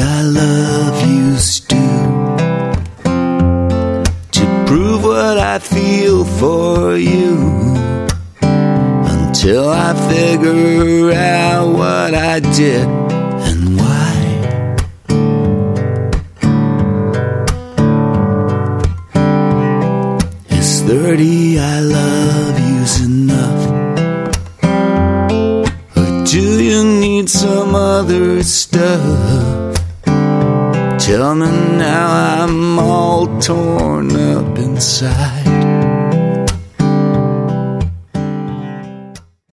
I love used to prove what I feel for you, until I figure out what I did and why. Is 30 I love you's enough? Or do you need some other stuff? Tell me now, I'm all torn up inside.